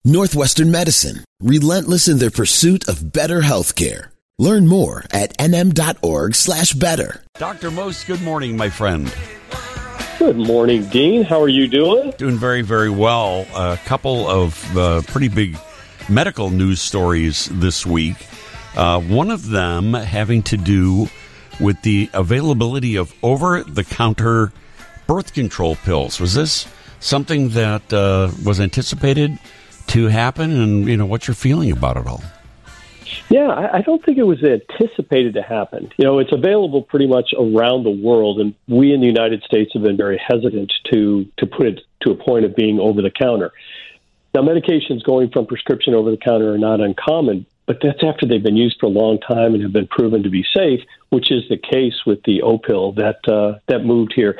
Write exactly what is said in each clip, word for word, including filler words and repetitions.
Northwestern Medicine, relentless in their pursuit of better healthcare. Learn more at nm.org slash better. Doctor Most, good morning, my friend. Good morning, Dean. How are you doing? Doing very, very well. A couple of uh, pretty big medical news stories this week. Uh, one of them having to do with the availability of over-the-counter birth control pills. Was this something that uh, was anticipated to happen, and you know what you're feeling about it all? Yeah, I, I don't think it was anticipated to happen. You know, it's available pretty much around the world, and we in the United States have been very hesitant to to put it to a point of being over the counter. Now, medications going from prescription over the counter are not uncommon, but that's after they've been used for a long time and have been proven to be safe, which is the case with the O-pill that uh, that moved here.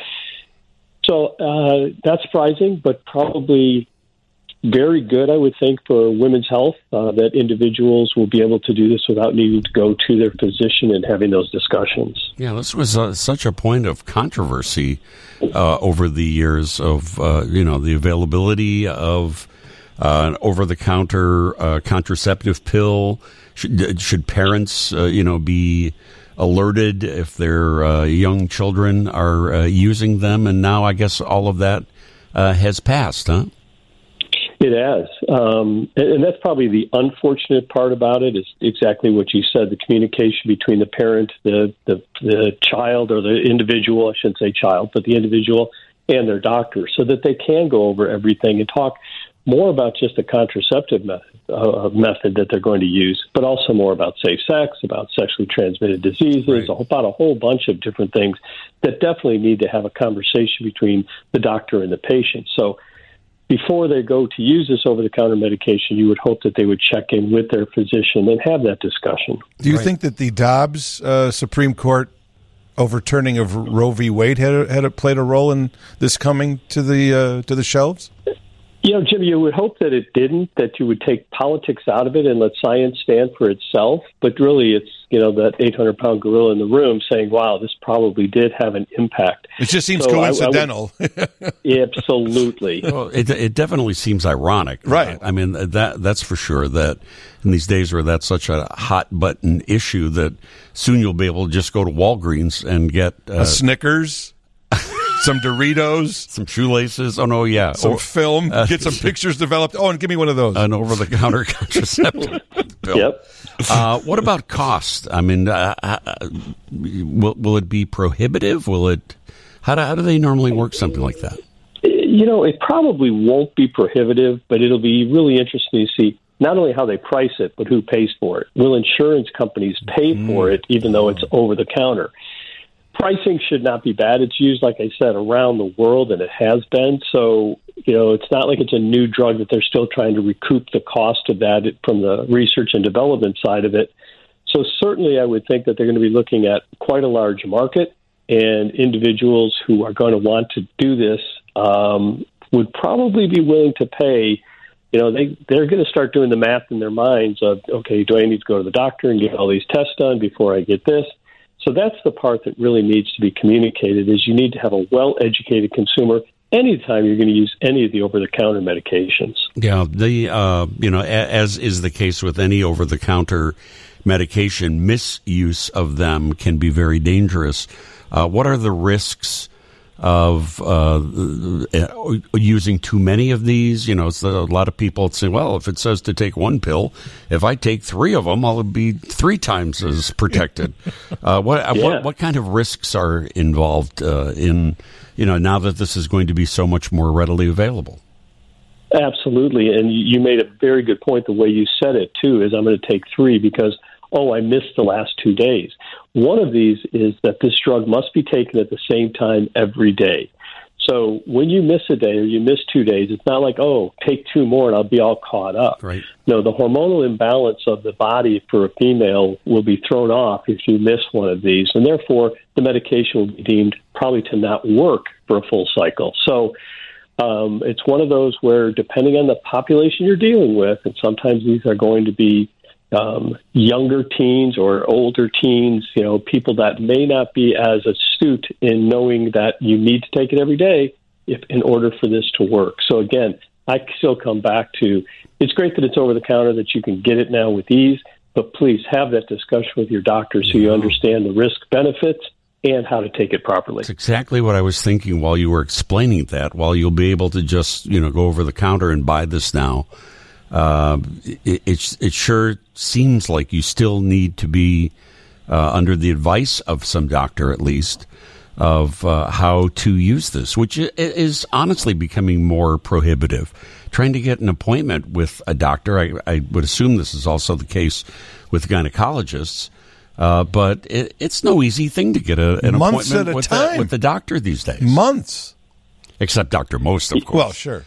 So uh, that's surprising, but probably very good, I would think, for women's health, uh, that individuals will be able to do this without needing to go to their physician and having those discussions. Yeah, this was uh, such a point of controversy uh, over the years of, uh, you know, the availability of uh, an over-the-counter uh, contraceptive pill. Should, should parents, uh, you know, be alerted if their uh, young children are uh, using them? And now I guess all of that uh, has passed, huh? It has. Um, and, and that's probably the unfortunate part about it, is exactly what you said, the communication between the parent, the, the, the child, or the individual, I shouldn't say child, but the individual and their doctor, so that they can go over everything and talk more about just the contraceptive method, uh, method that they're going to use, but also more about safe sex, about sexually transmitted diseases, right. about a whole bunch of different things that definitely need to have a conversation between the doctor and the patient. So before they go to use this over-the-counter medication, you would hope that they would check in with their physician and have that discussion. Do you right. think that the Dobbs uh, Supreme Court overturning of Roe v. Wade had had played a role in this coming to the uh, to the shelves? You know, Jim, you would hope that it didn't, that you would take politics out of it and let science stand for itself. But really, it's, you know, that eight hundred pound gorilla in the room saying, wow, this probably did have an impact. It just seems so coincidental. I, I would, absolutely. Well, it, it definitely seems ironic. Right. I mean, that that's for sure, that in these days where that's such a hot-button issue, that soon you'll be able to just go to Walgreens and get Uh, a Snickers, some Doritos, some shoelaces. Oh, no, yeah. some or, film, uh, get some pictures developed. Oh, and give me one of those. An over-the-counter contraceptive pill. Yep. Uh, what about cost? I mean, uh, uh, will, will it be prohibitive? Will it? How do, how do they normally work something like that? You know, it probably won't be prohibitive, but it'll be really interesting to see not only how they price it, but who pays for it. Will insurance companies pay mm. for it, even though it's over-the-counter? Pricing should not be bad. It's used, like I said, around the world, and it has been. So, you know, it's not like it's a new drug that they're still trying to recoup the cost of that from the research and development side of it. So certainly I would think that they're going to be looking at quite a large market, and individuals who are going to want to do this um, would probably be willing to pay. You know, they, they're going to start doing the math in their minds of, okay, do I need to go to the doctor and get all these tests done before I get this? So that's the part that really needs to be communicated, is you need to have a well-educated consumer anytime you're going to use any of the over-the-counter medications. Yeah, the uh, you know, a, as is the case with any over-the-counter medication, misuse of them can be very dangerous. Uh, what are the risks of uh, using too many of these? You know, it's a lot of people say, well, if it says to take one pill, if I take three of them, I'll be three times as protected. uh, what, yeah. what what kind of risks are involved uh, in, you know, now that this is going to be so much more readily available? Absolutely, and you made a very good point. The way you said it, too, is I'm going to take three because, oh, I missed the last two days. One of these is that this drug must be taken at the same time every day. So when you miss a day or you miss two days, it's not like, oh, take two more and I'll be all caught up. Right. No, the hormonal imbalance of the body for a female will be thrown off if you miss one of these, and therefore the medication will be deemed probably to not work for a full cycle. So um, it's one of those where, depending on the population you're dealing with, and sometimes these are going to be um, younger teens or older teens, you know, people that may not be as astute in knowing that you need to take it every day if in order for this to work. So again, I still come back to, it's great that it's over the counter, that you can get it now with ease, but please have that discussion with your doctor so you understand the risk benefits and how to take it properly. That's exactly what I was thinking while you were explaining that. While you'll be able to just, you know, go over the counter and buy this now, uh, it, it, it sure seems like you still need to be uh, under the advice of some doctor, at least, of uh, how to use this, which is honestly becoming more prohibitive. Trying to get an appointment with a doctor, I, I would assume this is also the case with gynecologists, uh, but it, it's no easy thing to get a, an Months appointment at a with, time. The, with the doctor these days. Months. Except Doctor Most, of course. Well, sure.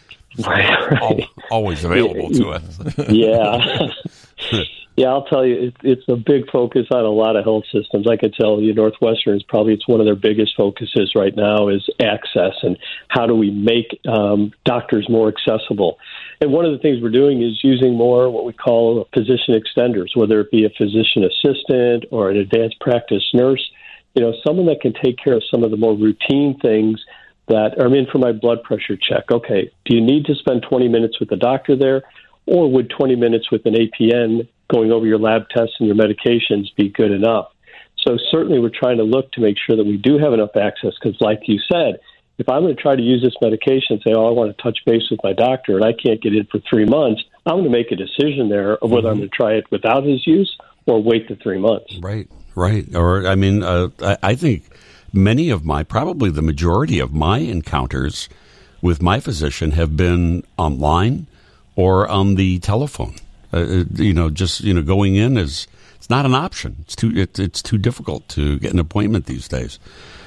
Al- always available to us. Yeah. Yeah, I'll tell you, it, it's a big focus on a lot of health systems. I can tell you Northwestern is probably, it's one of their biggest focuses right now is access and how do we make um, doctors more accessible. And one of the things we're doing is using more what we call physician extenders, whether it be a physician assistant or an advanced practice nurse, you know, someone that can take care of some of the more routine things that are in for my blood pressure check. Okay, do you need to spend twenty minutes with the doctor there, or would twenty minutes with an A P N going over your lab tests and your medications be good enough? So certainly we're trying to look to make sure that we do have enough access, because like you said, if I'm going to try to use this medication and say, oh, I want to touch base with my doctor and I can't get in for three months, I'm going to make a decision there of whether mm-hmm. I'm going to try it without his use or wait the three months. Right, right. Or, I mean, uh, I, I think many of my, probably the majority of my encounters with my physician have been online or on the telephone. Uh, you know, just, you know, going in is, it's not an option. It's too, it, it's too difficult to get an appointment these days.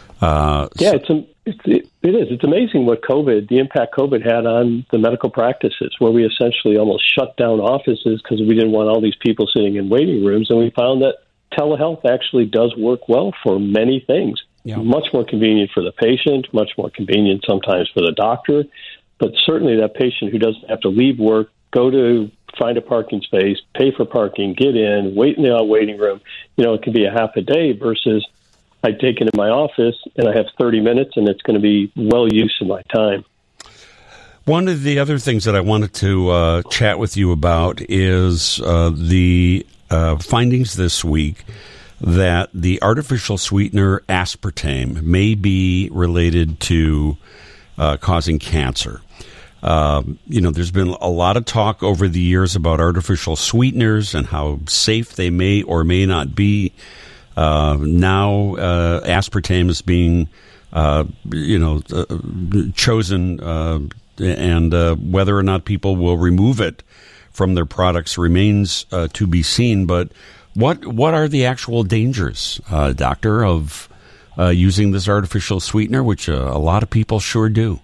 Uh, yeah, so, it's, a, it's it, it is. It's amazing what COVID, the impact COVID had on the medical practices, where we essentially almost shut down offices because we didn't want all these people sitting in waiting rooms. And we found that telehealth actually does work well for many things. Yeah. Much more convenient for the patient, much more convenient sometimes for the doctor. But certainly that patient who doesn't have to leave work, go to find a parking space, pay for parking, get in, wait in the waiting room. You know, it can be a half a day versus I take it in my office and I have thirty minutes and it's going to be well used in my time. One of the other things that I wanted to uh, chat with you about is uh, the uh, findings this week that the artificial sweetener aspartame may be related to uh, causing cancer. Uh, you know, there's been a lot of talk over the years about artificial sweeteners and how safe they may or may not be. Uh, now, uh, aspartame is being, uh, you know, uh, chosen, uh, and uh, whether or not people will remove it from their products remains uh, to be seen. But what what are the actual dangers, uh, doctor, of uh, using this artificial sweetener, which uh, a lot of people sure do?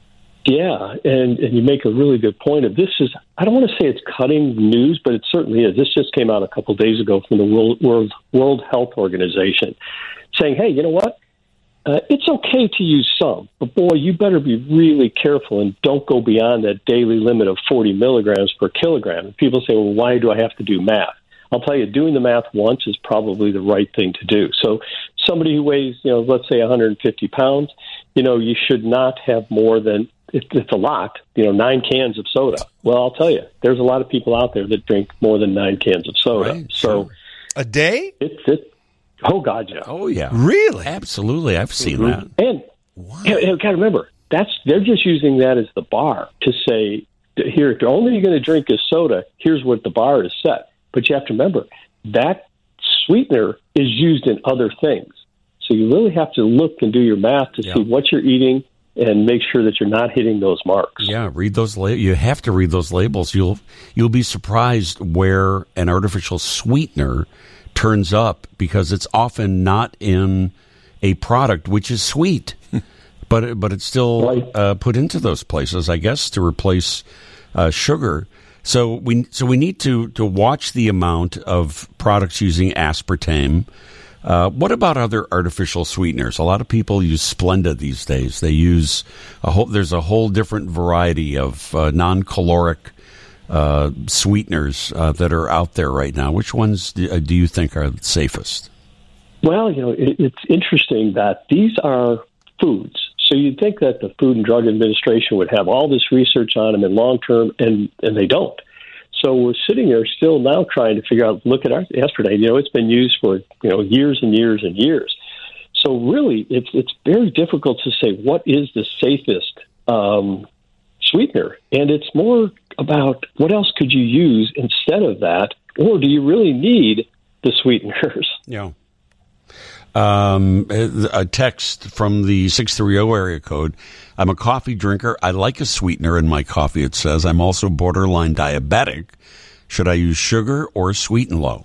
Yeah, and, and you make a really good point of this is, I don't want to say it's cutting news, but it certainly is. This just came out a couple of days ago from the World, World, World Health Organization saying, hey, you know what? Uh, it's okay to use some, but boy, you better be really careful and don't go beyond that daily limit of forty milligrams per kilogram. And people say, well, why do I have to do math? I'll tell you, doing the math once is probably the right thing to do. So somebody who weighs, you know, let's say one hundred fifty pounds, you know, you should not have more than, it's a lot, you know, nine cans of soda. Well, I'll tell you, there's a lot of people out there that drink more than nine cans of soda. Right, so sure. A day? It's it. Oh God, yeah. Oh yeah. Really? Absolutely. I've seen mm-hmm. that. And wow. you, you got to remember, that's they're just using that as the bar to say, here, if you're only going to drink is soda, here's what the bar is set. But you have to remember that sweetener is used in other things. So you really have to look and do your math to yeah. see what you're eating and make sure that you're not hitting those marks. Yeah, read those. La- you have to read those labels. You'll you'll be surprised where an artificial sweetener turns up, because it's often not in a product which is sweet, but but it's still right. uh, put into those places, I guess, to replace uh, sugar. So we so we need to to watch the amount of products using aspartame. Uh, what about other artificial sweeteners? A lot of people use Splenda these days. They use a whole. There's a whole different variety of uh, non-caloric uh, sweeteners uh, that are out there right now. Which ones do, uh, do you think are the safest? Well, you know, it, it's interesting that these are foods. So you'd think that the Food and Drug Administration would have all this research on them in long term, and, and they don't. So we're sitting there still now trying to figure out, look at our aspartame, you know, it's been used for, you know, years and years and years. So really, it's it's very difficult to say what is the safest um, sweetener. And it's more about what else could you use instead of that, or do you really need the sweeteners? Yeah. Um, a text from the six thirty area code. I'm a coffee drinker. I like a sweetener in my coffee, it says. I'm also borderline diabetic. Should I use sugar or sweeten low?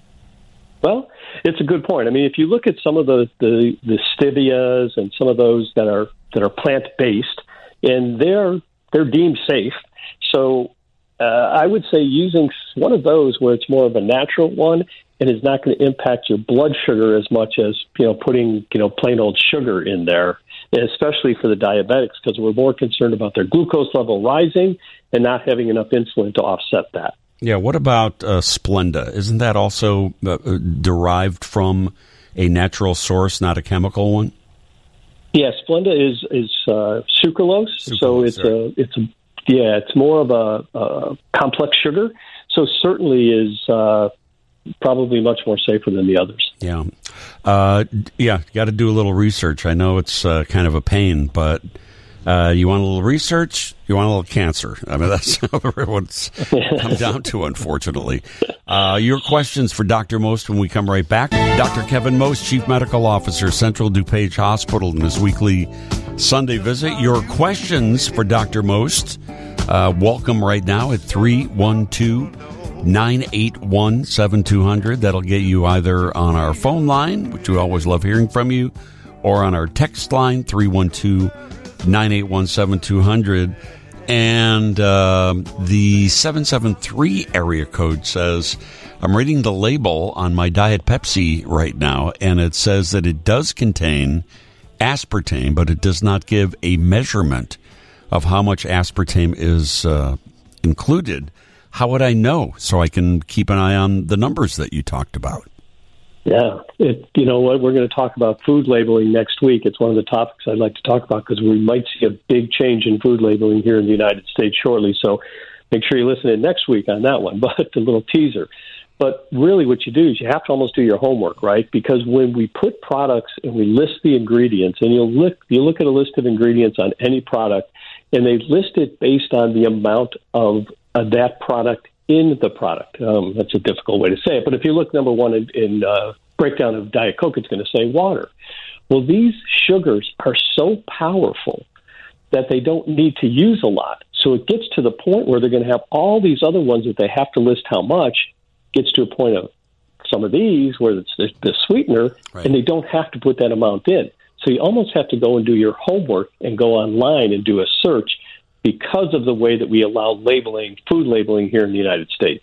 Well, it's a good point. I mean, if you look at some of the, the, the stevias and some of those that are that are plant-based, and they're they're deemed safe. So uh, I would say using one of those where it's more of a natural one and is not going to impact your blood sugar as much as, you know, putting, you know, plain old sugar in there, especially for the diabetics, because we're more concerned about their glucose level rising and not having enough insulin to offset that. Yeah, what about uh, Splenda? Isn't that also uh, derived from a natural source, not a chemical one? Yeah, Splenda is is uh, sucralose, sucralose, so it's sorry. a it's a yeah, it's more of a, a complex sugar. So certainly is uh, probably much more safer than the others. Yeah, uh, yeah, got to do a little research. I know it's uh, kind of a pain, but uh, you want a little research, you want a little cancer. I mean, that's what it's come down to, unfortunately. Uh, your questions for Doctor Most when we come right back. Doctor Kevin Most, Chief Medical Officer, Central DuPage Hospital, in his weekly Sunday visit. Your questions for Doctor Most, uh, welcome right now at three one two, nine eight one, seven two zero zero. That'll get you either on our phone line, which we always love hearing from you, or on our text line, three one two, nine eight one, seven two zero zero. And uh, the seven seven three area code says, I'm reading the label on my Diet Pepsi right now, and it says that it does contain aspartame, but it does not give a measurement of how much aspartame is uh, included. How would I know so I can keep an eye on the numbers that you talked about? Yeah, it, you know what, we're going to talk about food labeling next week. It's one of the topics I'd like to talk about because we might see a big change in food labeling here in the United States shortly. So make sure you listen in next week on that one, but a little teaser. But really what you do is you have to almost do your homework, right? Because when we put products and we list the ingredients, and you'll look, you look at a list of ingredients on any product, and they list it based on the amount of uh, that product in the product. Um, that's a difficult way to say it. But if you look, number one, in, in uh, breakdown of Diet Coke, it's going to say water. Well, these sugars are so powerful that they don't need to use a lot. So it gets to the point where they're going to have all these other ones that they have to list how much, gets to a point of some of these where it's the, the sweetener, right, and they don't have to put that amount in. So you almost have to go and do your homework and go online and do a search because of the way that we allow labeling, food labeling here in the United States.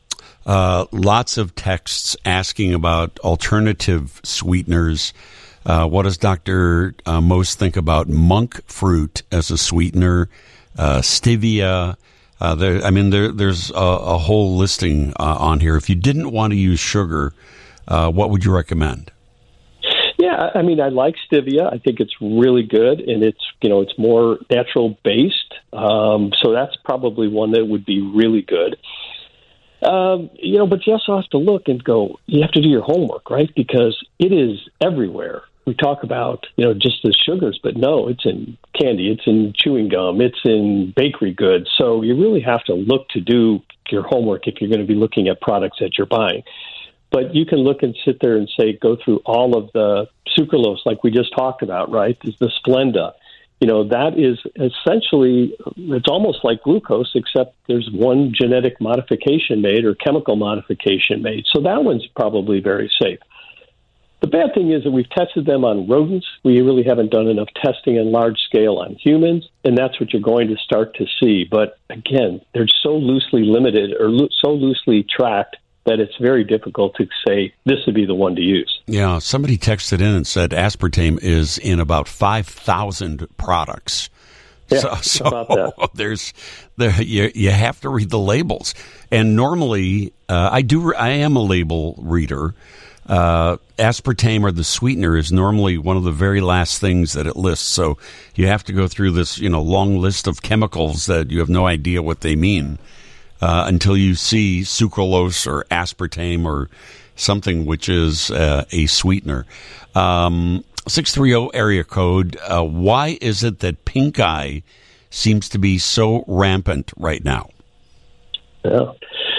Uh, lots of texts asking about alternative sweeteners. Uh, what does Doctor Uh, Most think about monk fruit as a sweetener, uh, stevia? Uh, there, I mean, there, there's a, a whole listing uh, on here. If you didn't want to use sugar, uh, what would you recommend? Yeah, I mean, I like stevia. I think it's really good, and it's, you know, it's more natural based. Um, so that's probably one that would be really good. Um, you know, but you also have to look and go, you have to do your homework, right? Because it is everywhere. We talk about, you know, just the sugars, but no, it's in candy, it's in chewing gum, it's in bakery goods. So you really have to look to do your homework if you're going to be looking at products that you're buying. But you can look and sit there and say, go through all of the sucralose, like we just talked about, right? Is the Splenda. You know, that is essentially, it's almost like glucose, except there's one genetic modification made or chemical modification made. So that one's probably very safe. The bad thing is that we've tested them on rodents. We really haven't done enough testing on large scale on humans, and that's what you're going to start to see. But again, they're so loosely limited or lo- so loosely tracked that it's very difficult to say this would be the one to use. Yeah, somebody texted in and said aspartame is in about five thousand products. Yeah, so so about that. there's there you, you have to read the labels. And normally, uh, I do I am a label reader. uh, aspartame or the sweetener is normally one of the very last things that it lists. So you have to go through this, you know, long list of chemicals that you have no idea what they mean uh, until you see sucralose or aspartame or something which is uh, a sweetener. Um, six three zero area code. Uh, why is it that pink eye seems to be so rampant right now? Yeah.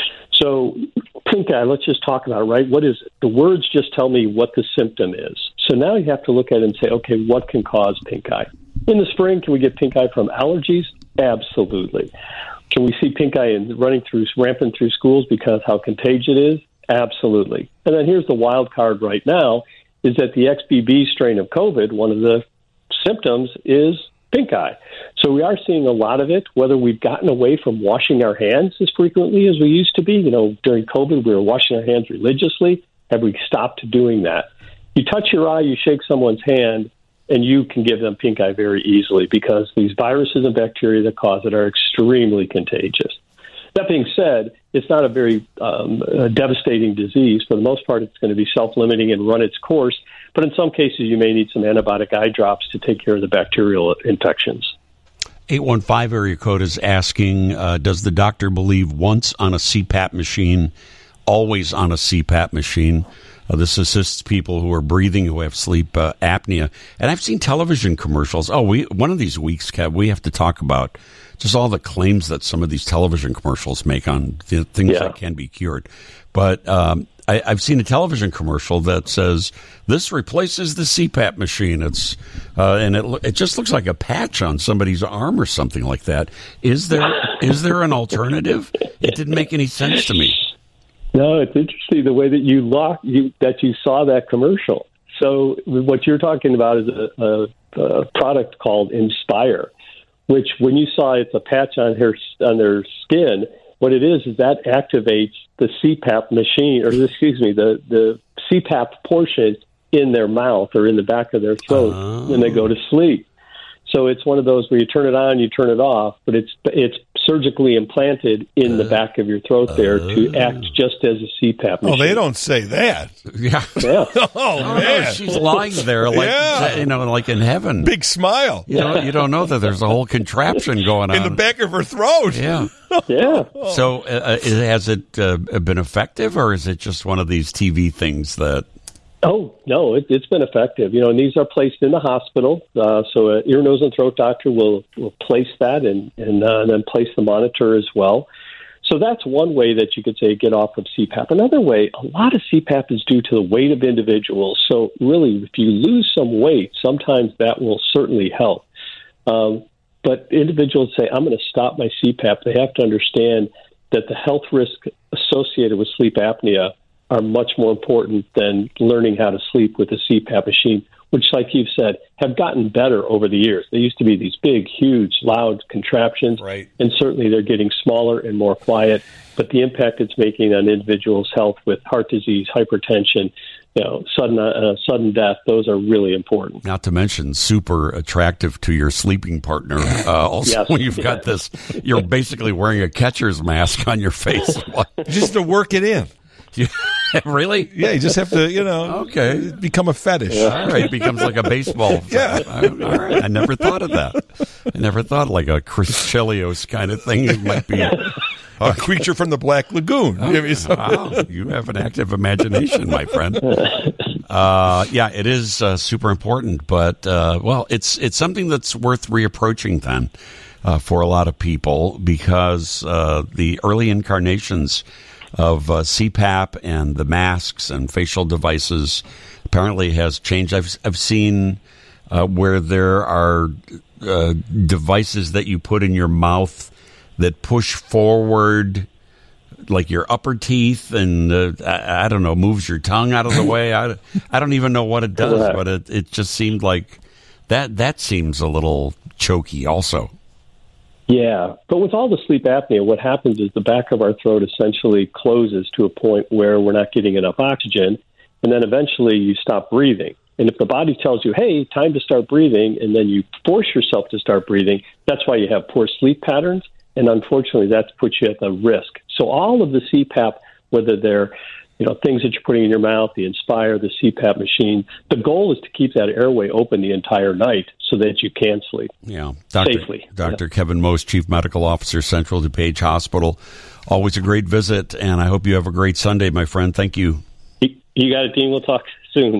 So pink eye, let's just talk about it, right? What is it? The words just tell me what the symptom is. So now you have to look at it and say, okay, what can cause pink eye? In the spring, can we get pink eye from allergies? Absolutely. Can we see pink eye in running through, rampant through schools because how contagious it is? Absolutely. And then here's the wild card right now, is that the X B B strain of COVID, one of the symptoms is pink eye. So we are seeing a lot of it, whether we've gotten away from washing our hands as frequently as we used to be. You know, during COVID, we were washing our hands religiously. Have we stopped doing that? You touch your eye, you shake someone's hand, and you can give them pink eye very easily because these viruses and bacteria that cause it are extremely contagious. That being said, it's not a very um, a devastating disease. For the most part, it's going to be self-limiting and run its course. But in some cases, you may need some antibiotic eye drops to take care of the bacterial infections. eight one five area code is asking, uh, does the doctor believe once on a C PAP machine, always on a C PAP machine? Uh, this assists people who are breathing, who have sleep uh, apnea. And I've seen television commercials. Oh, we one of these weeks, Kev, we have to talk about just all the claims that some of these television commercials make on the things yeah. that can be cured. But um, I, I've seen a television commercial that says this replaces the C PAP machine. It's uh, and it it just looks like a patch on somebody's arm or something like that. Is there is there an alternative? It didn't make any sense to me. No, it's interesting the way that you lock you that you saw that commercial. So what you're talking about is a, a, a product called Inspire, which when you saw it's a patch on her on their skin. What it is is that activates the C PAP machine, or excuse me, the, the C PAP portion in their mouth or in the back of their throat oh. when they go to sleep. So it's one of those where you turn it on, you turn it off, but it's it's surgically implanted in uh, the back of your throat there uh, to act just as a C PAP machine. Oh, they don't say that. Yeah. yeah. oh, oh, man. No, she's lying there like, yeah. you know, like in heaven. Big smile. You know, you don't know that there's a whole contraption going on. In the back of her throat. Yeah. yeah. So uh, has it uh, been effective, or is it just one of these T V things that... Oh, no, it, it's been effective. You know, and these are placed in the hospital. Uh, so an ear, nose, and throat doctor will, will place that and, and, uh, and then place the monitor as well. So that's one way that you could say get off of C PAP. Another way, a lot of C PAP is due to the weight of individuals. So really, if you lose some weight, sometimes that will certainly help. Um, but individuals say, I'm going to stop my C PAP. They have to understand that the health risk associated with sleep apnea are much more important than learning how to sleep with a C PAP machine, which, like you've said, have gotten better over the years. They used to be these big, huge, loud contraptions, right. and certainly they're getting smaller and more quiet. But the impact it's making on individuals' health with heart disease, hypertension, you know, sudden uh, sudden death, those are really important. Not to mention super attractive to your sleeping partner. Uh, also, yes. when you've got this, you're basically wearing a catcher's mask on your face. Just to work it in. Really? Yeah, you just have to, you know, okay, become a fetish. Yeah. All right, it becomes like a baseball. Yeah. I, all right, I never thought of that. I never thought like a Chris Chelios kind of thing. It might be a, a creature from the Black Lagoon. Oh, wow, you have an active imagination, my friend. Uh, yeah, it is uh, super important, but uh, well, it's it's something that's worth reapproaching then uh, for a lot of people because uh, the early incarnations of uh, C PAP and the masks and facial devices apparently has changed. I've I've seen uh, where there are uh, devices that you put in your mouth that push forward like your upper teeth and uh, I, I don't know, moves your tongue out of the way. I, I don't even know what it does, but it, it just seemed like that that seems a little choky also. Yeah, but with all the sleep apnea, what happens is the back of our throat essentially closes to a point where we're not getting enough oxygen, and then eventually you stop breathing. And if the body tells you, hey, time to start breathing, and then you force yourself to start breathing, that's why you have poor sleep patterns, and unfortunately that's puts you at the risk. So all of the C PAP, whether they're you know, things that you're putting in your mouth, the Inspire, the C PAP machine. The goal is to keep that airway open the entire night so that you can sleep yeah. Doctor, safely. Doctor Yeah. Kevin Most, Chief Medical Officer, Central DuPage Hospital. Always a great visit, and I hope you have a great Sunday, my friend. Thank you. You got it, Dean. We'll talk soon.